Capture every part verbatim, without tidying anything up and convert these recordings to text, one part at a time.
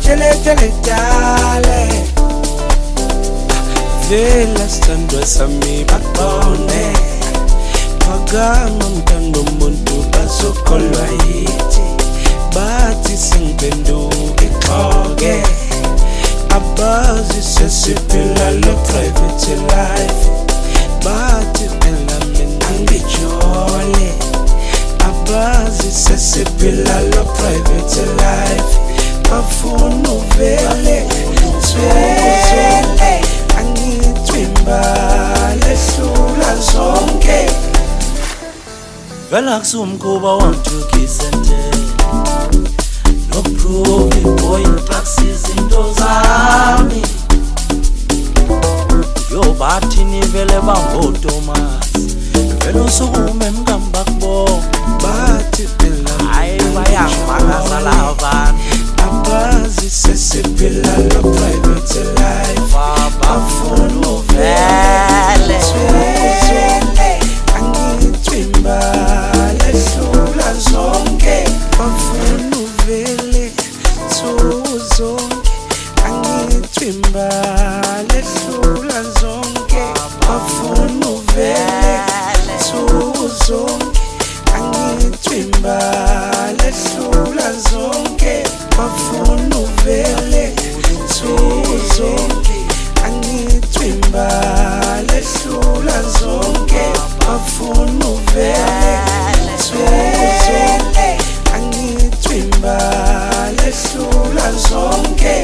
tele tele dale vela sithandwa sami babone phakama mthando muntu bazokholwa yithi bathi singiphenduke xhoke abazi sesiphila lo private life bathi phela mina ngijole abazi sesiphila lo private life bafuna uvele swele angithwimba lehlula zonke vela kusumkhuba wamthukisente no prove boy taxis into zami yo bathini vele bangoThomas vele usukume mngamba kubo bathi phela hayi bayangibakaza labantu abazi sesiphila lo private life bafuna uvele swele angithwimba lehlula zonke bafuna uvele zonke angithwimba lehlula zonke bafuna uvele zonke angithwimba lehlula zonke bafuna uvele zonke angithwimba lehlula zonke bafuna uvele zonke angithwimba lehlula zonke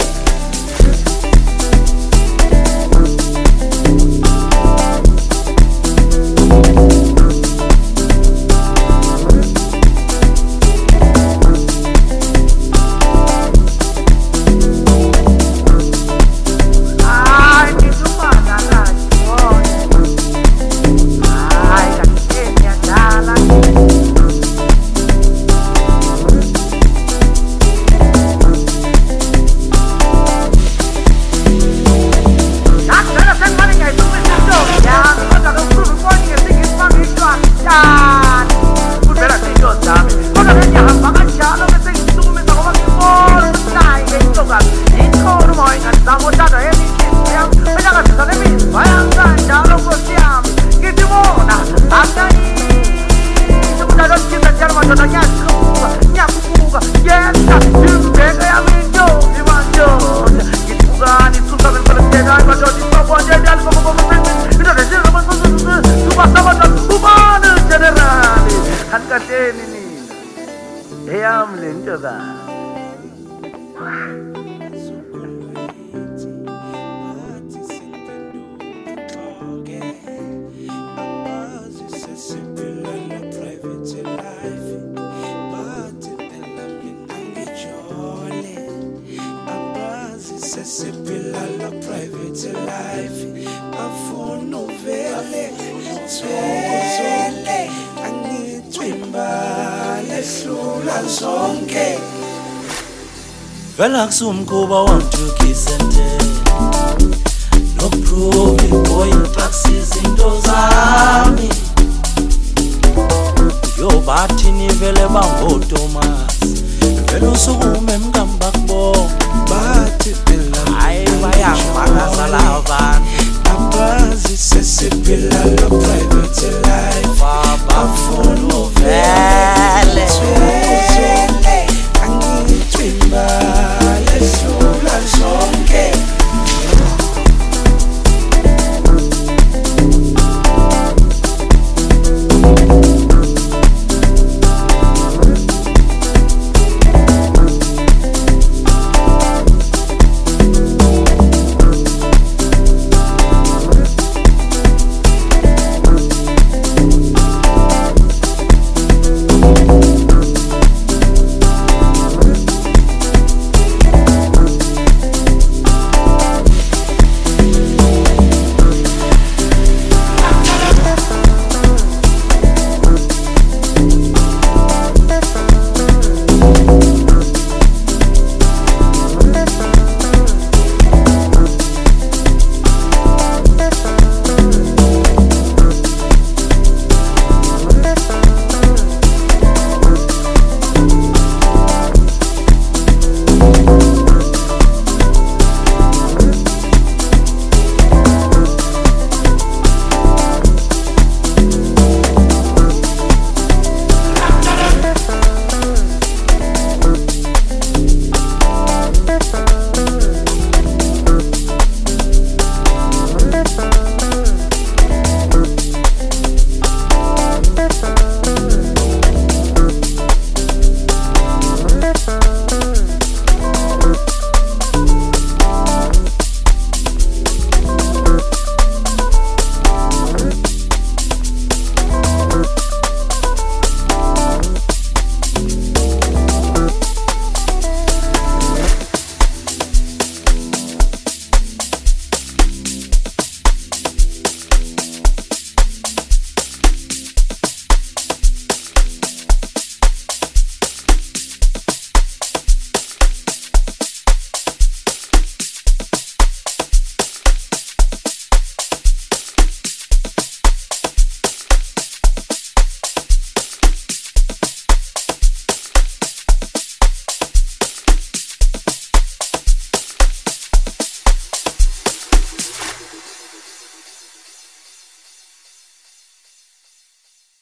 vela kusumkhuba wamthukisente no prove boy taxis into zami yo bathini vele bangoThomas vele usukume mngamba kubo bathi phela hayi bayangibakaza labantu abazi sesiphila lo private life